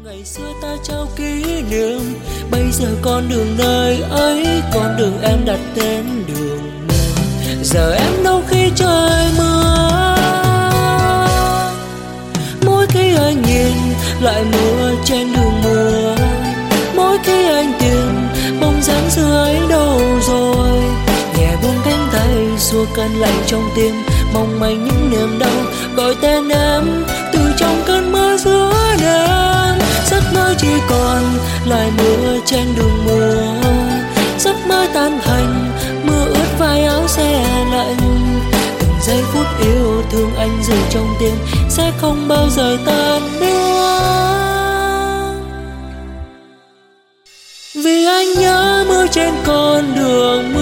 Ngày xưa ta trao kỷ niệm, bây giờ con đường nơi ấy, con đường em đặt tên đường mình. Giờ em đâu khi trời mưa, mỗi khi anh nhìn lại mưa trên đường mưa, mỗi khi anh tìm bóng dáng xưa ấy đâu rồi. Nhẹ buông cánh tay xua cơn lạnh trong tim, mong manh những niềm đau gọi tên em từ trong cơn mơ giữa đêm. Giấc mơ chỉ còn lại mưa trên đường mưa, giấc mơ tan thành mưa ướt vai áo xe lạnh. Từng giây phút yêu thương anh giữ trong tim sẽ không bao giờ tan nữa, vì anh nhớ mưa trên con đường